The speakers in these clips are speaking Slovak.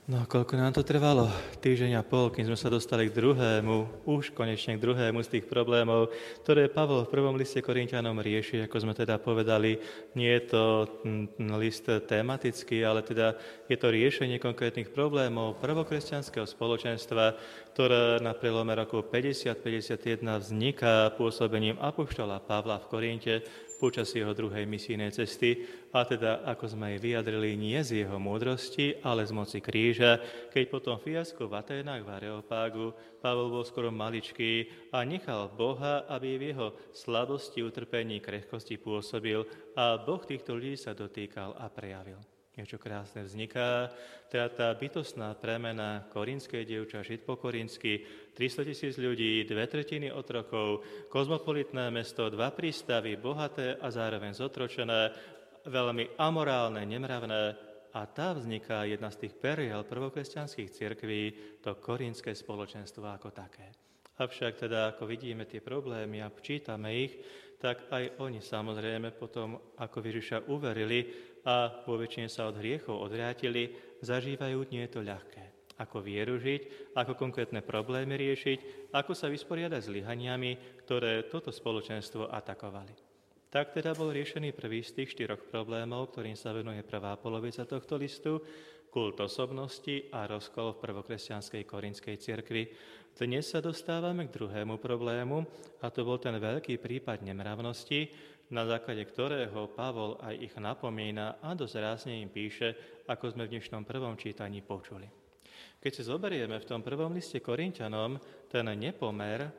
No, koľko nám to trvalo? Týždeň a pol, kým sme sa dostali k druhému, už konečne k druhému z tých problémov, ktoré Pavol v prvom liste Korinťanom rieši, ako sme teda povedali. Nie je to list tematický, ale teda je to riešenie konkrétnych problémov prvokresťanského spoločenstva, ktoré na prelome rokov 50-51 vzniká pôsobením apoštola Pavla v Korinte počas jeho druhej misijnej cesty, a teda, ako sme aj vyjadrili, nie z jeho múdrosti, ale z moci kríža, keď potom fiasku v Aténach v Areopágu Pavol bol skoro maličký a nechal Boha, aby v jeho slabosti, utrpení, krehkosti pôsobil a Boh týchto ľudí sa dotýkal a prejavil. Niečo krásne vzniká, teda tá bytostná premena korínskej dievča, Žid po korínsky, 300 000 ľudí, 2/3 otrokov, kozmopolitné mesto, 2 prístavy, bohaté a zároveň zotročené, veľmi amorálne, nemravné, a tá vzniká jedna z tých periel prvokresťanských cirkví, to korínske spoločenstvo ako také. Avšak teda, ako vidíme tie problémy a čítame ich, tak aj oni samozrejme potom, ako Ježiša uverili a vo väčšine sa od hriechov odvrátili, zažívajú, nie je to ľahké. Ako vieru žiť, ako konkrétne problémy riešiť, ako sa vysporiadať s zlyhaniami, ktoré toto spoločenstvo atakovali. Tak teda bol riešený prvý z tých 4 problémov, ktorým sa venuje prvá polovica tohto listu, kult osobnosti a rozkol v prvokresťanskej korínskej cirkvi. Dnes sa dostávame k druhému problému, a to bol ten veľký prípad nemravnosti, na základe ktorého Pavol aj ich napomína a dosť rázne im píše, ako sme v dnešnom prvom čítaní počuli. Keď si zoberieme v tom prvom liste Korinťanom ten nepomer,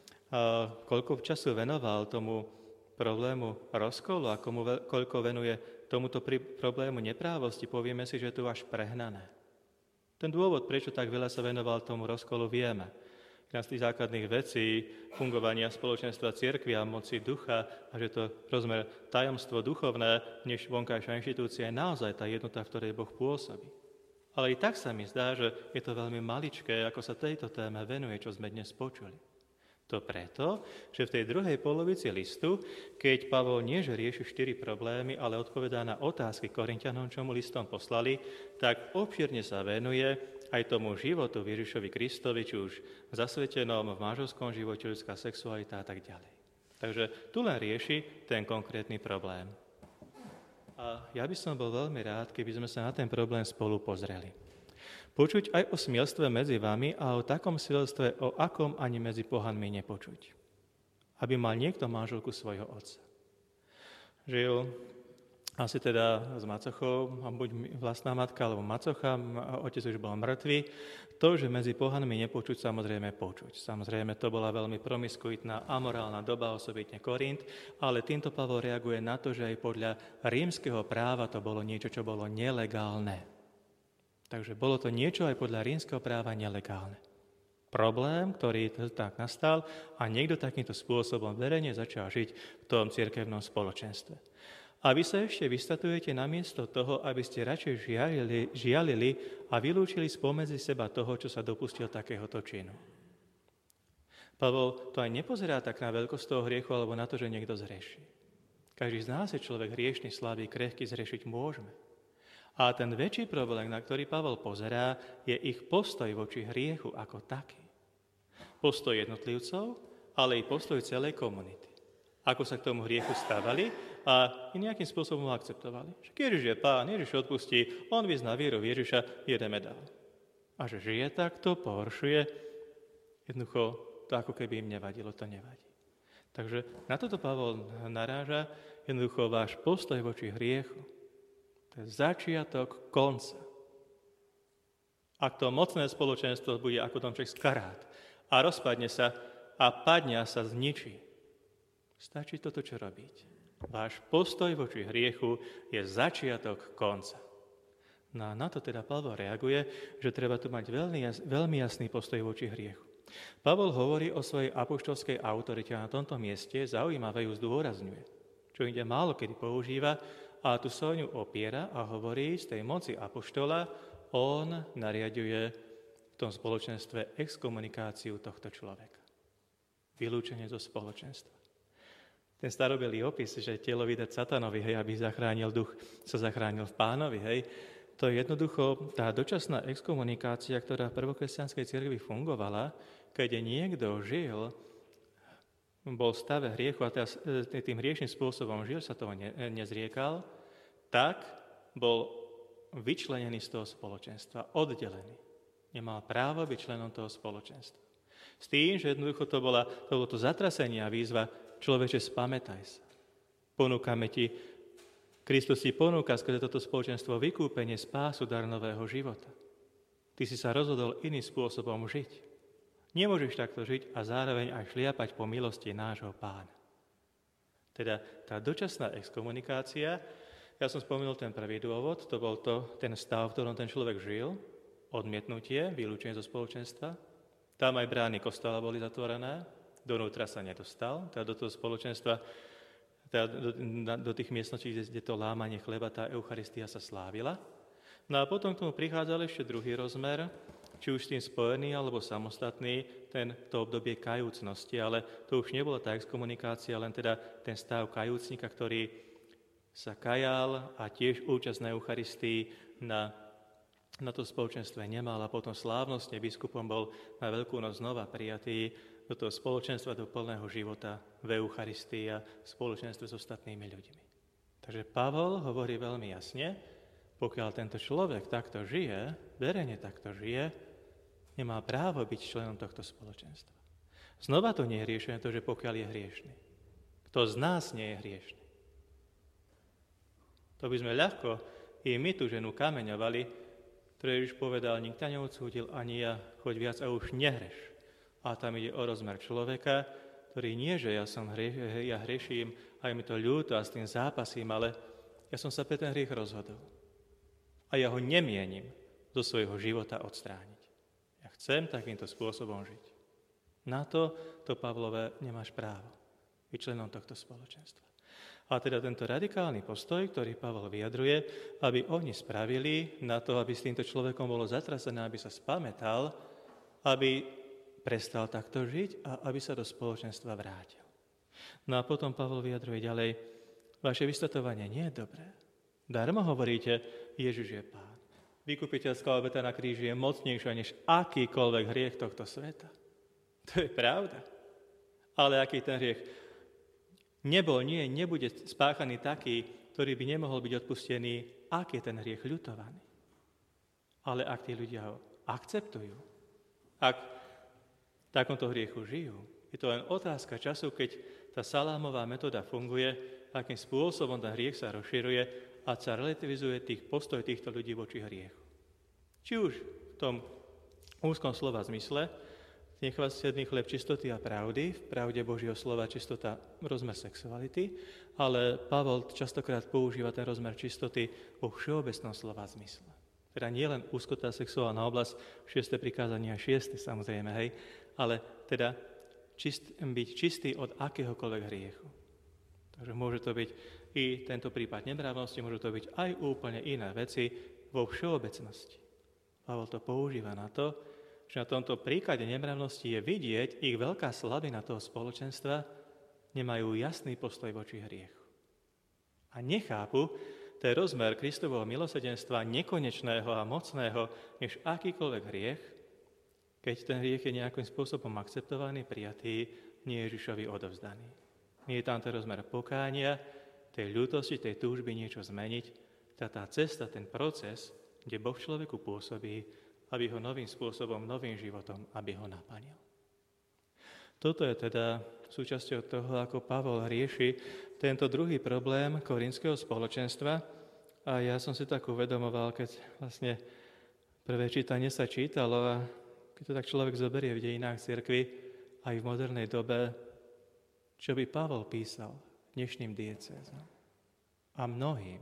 koľko času venoval tomu problému rozkolu a koľko venuje tomuto problému neprávosti, povieme si, že je tu až prehnané. Ten dôvod, prečo tak veľa sa venoval tomu rozkolu, vieme. Jedna z tých základných vecí fungovania spoločenstva cirkvi a moci ducha, a že to rozmer tajomstvo duchovné, než vonkajšia inštitúcia, je naozaj tá jednota, v ktorej Boh pôsobí. Ale i tak sa mi zdá, že je to veľmi maličké, ako sa tejto téme venuje, čo sme dnes počuli. To preto, že v tej druhej polovici listu, keď Pavol nie že rieši 4 problémy, ale odpovedá na otázky Korinťanom, čo mu listom poslali, tak obširne sa venuje aj tomu životu Ježišovi Kristovi, či už v zasvetenom, v manželskom živote, ľudská sexualita a tak ďalej. Takže tu len rieši ten konkrétny problém. A ja by som bol veľmi rád, keby sme sa na ten problém spolu pozreli. Počuť aj o smielstve medzi vami a o takom smielstve, o akom ani medzi pohanmi nepočuť. Aby mal niekto manželku svojho otca. Žil asi teda s macochou, a buď vlastná matka, alebo macocha, otec už bol mŕtvý. To, že medzi pohanmi nepočuť, samozrejme počuť. Samozrejme, to bola veľmi promiskuitná, amorálna doba, osobitne Korint, ale týmto Pavol reaguje na to, že aj podľa rímskeho práva to bolo niečo, čo bolo nelegálne. Takže bolo to niečo aj podľa rímskeho práva nelegálne. Problém, ktorý tak nastal, a niekto takýmto spôsobom verejne začal žiť v tom cirkevnom spoločenstve. A vy sa ešte vystatujete namiesto toho, aby ste radšej žialili a vylúčili spomedzi seba toho, čo sa dopustil takéhoto činu. Pavol to aj nepozerá tak na veľkosť toho hriechu alebo na to, že niekto zhreší. Každý z nás je človek hriešný, slabý, krehký, zhrešiť môžeme. A ten väčší problém, na ktorý Pavol pozerá, je ich postoj voči hriechu ako taký. Postoj jednotlivcov, ale i postoj celej komunity. Ako sa k tomu hriechu stávali a nejakým spôsobom ho akceptovali. Že Ježiš je Pán, Ježiš odpustí, on vyzná vieru Ježiša, jedeme dál. A že žije takto, pohoršuje, jednoducho to ako keby im nevadilo, to nevadí. Takže na toto Pavol naráža, jednoducho váš postoj voči hriechu. To je začiatok konca. Ak to mocné spoločenstvo bude ako domček z karát a rozpadne sa a padne a sa zničí, stačí toto, čo robíte. Váš postoj voči hriechu je začiatok konca. No a na to teda Pavol reaguje, že treba tu mať veľmi jasný postoj voči hriechu. Pavol hovorí o svojej apoštolskej autorite a na tomto mieste zaujímavé ju zdôrazňuje, čo ide málo kedy používa, a tu sa o ňu opiera a hovorí z tej moci apoštola, on nariaďuje v tom spoločenstve exkomunikáciu tohto človeka. Vylúčenie zo spoločenstva. Ten starobylý opis, že telo vydať satanovi, hej, aby zachránil duch, sa zachránil v Pánovi, hej, To je jednoducho tá dočasná exkomunikácia, ktorá v prvokresťanskej cirkvi fungovala, keď niekto žil, bol v stave hriechu a teraz tým hriešným spôsobom žil, sa toho nezriekal, tak bol vyčlenený z toho spoločenstva, oddelený. Nemal právo byť členom toho spoločenstva. S tým, že jednoducho to bolo to zatrasenie a výzva, človeče, spamätaj sa. Ponúkame ti, Kristus ti ponúka skrze toto spoločenstvo vykúpenie, spásu, dar nového života. Ty si sa rozhodol iným spôsobom žiť. Nemôžeš takto žiť a zároveň aj šliapať po milosti nášho Pána. Teda tá dočasná exkomunikácia, ja som spomenul ten prvý dôvod, to bol ten stav, v ktorom ten človek žil, odmietnutie, vylúčenie zo spoločenstva. Tam aj brány kostola boli zatvorené, donútra sa nedostal, teda do toho spoločenstva, teda do tých miestností, kde to lámanie chleba, tá Eucharistia sa slávila. No a potom k tomu prichádzal ešte druhý rozmer, či už s tým spojený, alebo samostatný, to obdobie kajúcnosti, ale to už nebola tá exkomunikácia, len teda ten stav kajúcnika, ktorý sa kajal a tiež účasť na Eucharistii na to spoločenstve nemal a potom slávnostne biskupom bol na Veľkú noc znova prijatý do toho spoločenstva, do plného života v Eucharistii a spoločenstve s ostatnými ľuďmi. Takže Pavol hovorí veľmi jasne, pokiaľ tento človek takto žije, verejne takto žije, nemá právo byť členom tohto spoločenstva. Znova to nie je riešené to, že pokiaľ je hriešný. Kto z nás nie je hriešný? To by sme ľahko i my tú ženu kameňovali, ktorý Ježiš povedal, nikto neodsúdil ani ja, choď viac a už nehreš. A tam ide o rozmer človeka, ktorý nie, že ja hreším, aj mi to ľúto a s tým zápasím, ale ja som sa pre ten hriech rozhodol. A ja ho nemienim zo svojho života odstrániť. Ja chcem takýmto spôsobom žiť. Na to Pavlové nemáš právo byť členom tohto spoločenstva. A teda tento radikálny postoj, ktorý Pavol vyjadruje, aby oni spravili na to, aby s týmto človekom bolo zatrasené, aby sa spamätal, aby prestal takto žiť a aby sa do spoločenstva vrátil. No a potom Pavol vyjadruje ďalej, vaše vystatovanie nie je dobré. Darmo hovoríte, Ježiš je Pán. Vykupiteľská obeta na kríži je mocnejšia než akýkoľvek hriech tohto sveta. To je pravda. Ale aký ten hriech nebude spáchaný taký, ktorý by nemohol byť odpustený, ak je ten hriech ľutovaný. Ale ak tí ľudia ho akceptujú, ak v takomto hriechu žijú, je to len otázka času, keď tá salámová metóda funguje, akým spôsobom ten hriech sa rozširuje a sa relativizuje postoj týchto ľudí voči hriechu. Či už v tom úzkom slova zmysle, nechvastený chlieb čistoty a pravdy, v pravde Božieho slova čistota rozmer sexuality, ale Pavol častokrát používa ten rozmer čistoty vo všeobecnom slova zmysle. Teda nie len úzkotá sexuálna oblasť, 6. prikázanie a 6. samozrejme, hej, ale teda byť čistý od akéhokoľvek hriechu. Takže môže to byť i tento prípad nemravnosti, môžu to byť aj úplne iné veci vo všeobecnosti. Pavol to používa na to, že na tomto príklade nemravnosti je vidieť ich veľká slabina toho spoločenstva, nemajú jasný postoj voči hriechu. A nechápu ten rozmer Kristovho milosrdenstva nekonečného a mocného, než akýkoľvek hriech, keď ten hriech je nejakým spôsobom akceptovaný, prijatý, nie Ježišovi odovzdaný. Nie je tam ten rozmer pokánia, tej ľútosti, tej túžby niečo zmeniť, tá cesta, ten proces, kde Boh človeku pôsobí, aby ho novým spôsobom, novým životom, aby ho naplnil. Toto je teda súčasťou toho, ako Pavol rieši tento druhý problém korinského spoločenstva. A ja som si tak uvedomoval, keď vlastne prvé čítanie sa čítalo a keď to tak človek zoberie v dejinách cirkvi aj v modernej dobe, čo by Pavol písal dnešným diecézom a mnohým.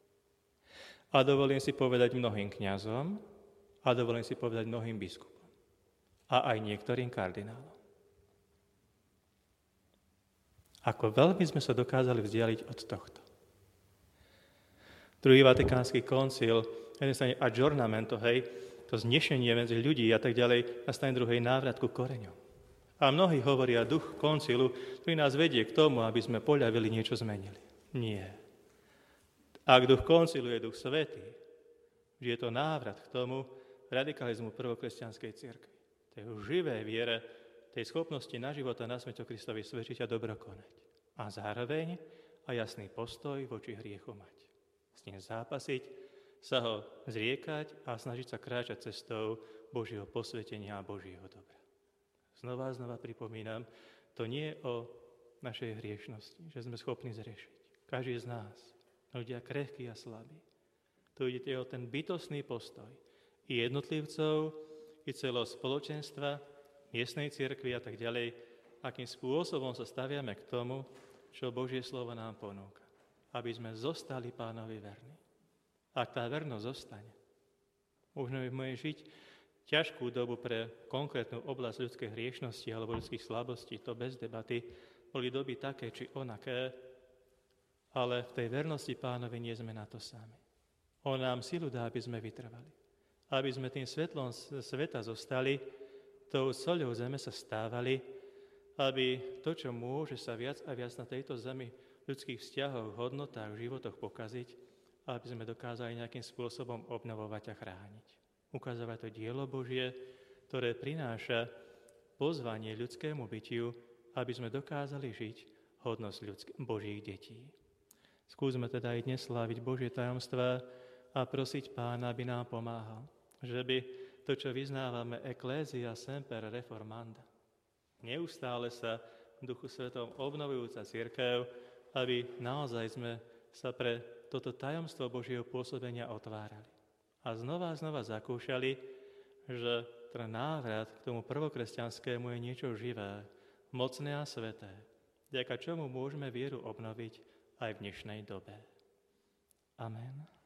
A dovolím si povedať mnohým kňazom, a dovolím si povedať mnohým biskupom. A aj niektorým kardinálom. Ako veľmi sme sa dokázali vzdialiť od tohto. Druhý vatikánsky koncil, jeden adjournamento, hej, to znešenie medzi ľudí a tak ďalej, nastane druhej návrat ku koreňom. A mnohí hovoria duch koncilu, ktorý nás vedie k tomu, aby sme poľavili, niečo zmenili. Nie. Ak duch koncilu je duch svätý, že je to návrat k tomu radikalizmu prvokresťanskej cirkvi. Tej živej viere, tej schopnosti na život a na smrť o Kristovi svedčiť a dobro konať. A zároveň a jasný postoj voči hriechu mať. S ním zápasiť, sa ho zriekať a snažiť sa kráčať cestou Božieho posvetenia a Božieho dobra. Znova a znova pripomínam, to nie je o našej hriešnosti, že sme schopní zriešiť. Každý z nás, ľudia krehkí a slabí. Tu ide o ten bytostný postoj i jednotlivcov, i celého spoločenstva, miestnej cirkvi a tak ďalej, akým spôsobom sa staviame k tomu, čo Božie slovo nám ponúka. Aby sme zostali Pánovi verní. Ak tá vernosť zostane, možno môže žiť ťažkú dobu pre konkrétnu oblasť ľudskej hriešnosti alebo ľudských slabostí, to bez debaty, boli doby také či onaké, ale v tej vernosti Pánovi nie sme na to sami. On nám silu dá, aby sme vytrvali. Aby sme tým svetlom sveta zostali, tou soľou zeme sa stávali, aby to, čo môže sa viac a viac na tejto zemi v ľudských vzťahoch, hodnotách, životoch pokaziť, aby sme dokázali nejakým spôsobom obnovovať a chrániť. Ukazovať to dielo Božie, ktoré prináša pozvanie ľudskému bytiu, aby sme dokázali žiť hodnosť Božích detí. Skúsme teda aj dnes sláviť Božie tajomstvá a prosiť Pána, aby nám pomáhal. Že by to, čo vyznávame Ecclesia semper reformanda, neustále sa v Duchu Svetom obnovujúca cirkev, aby naozaj sme sa pre toto tajomstvo Božieho pôsobenia otvárali. A znova zakúšali, že ten návrat k tomu prvokresťanskému je niečo živé, mocné a sveté, vďaka čomu môžeme vieru obnoviť aj v dnešnej dobe. Amen.